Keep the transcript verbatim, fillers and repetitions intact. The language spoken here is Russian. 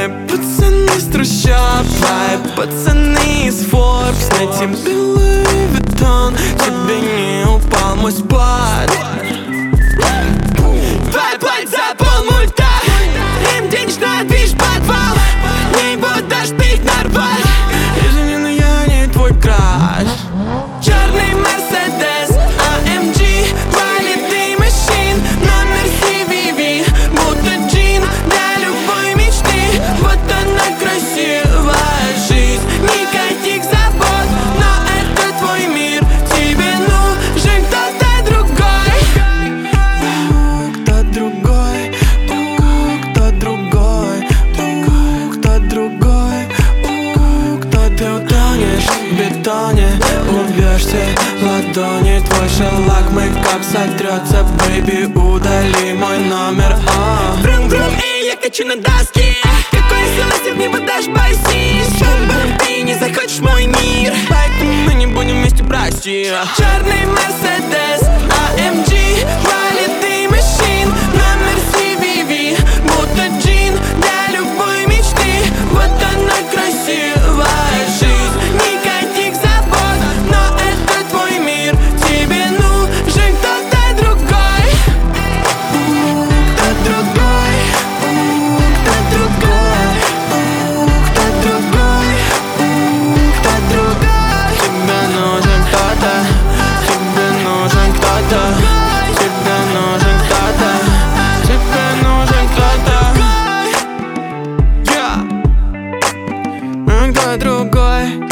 пацаны с трущоб, твои пацаны из Forbes. На тебе Луи Виттон, тебе не упал мой спад. Твоя платье за полмульта, им денежная движ подвал. Не будешь пить нарвать. Извини, но я не твой краш. Черный Мерседес, а эм джи, валидный машин, номер си ви ви, будто джин для любой мечты. Вот она красивая жизнь, никаких забот, но это твой мир, тебе нужен кто-то другой. Кто другой, кто другой, кто другой, кто ты утонешь в бетоне, убьешься в ладони. Твой шеллак, мейкап сотрется, бэйби, удали мой номер. Врум-врум, эй, я качу на доске. Какой силы в небо дашь, боись. Ты не захочешь мой мир, поэтому мы не будем вместе, прости. Черный Мерседес, а эм джи, валидный машин, номер си ви ви, будто джин для любой мечты. Вот она красивая жизнь, никаких забот, но это твой мир, тебе нужен кто-то другой. Кто другой, кто другой, кто другой, кто другой. Тебе нужен кто-то, тебе нужен кто-то, тебе нужен кто-то, тебе нужен кто-то. Yeah. Кто другой.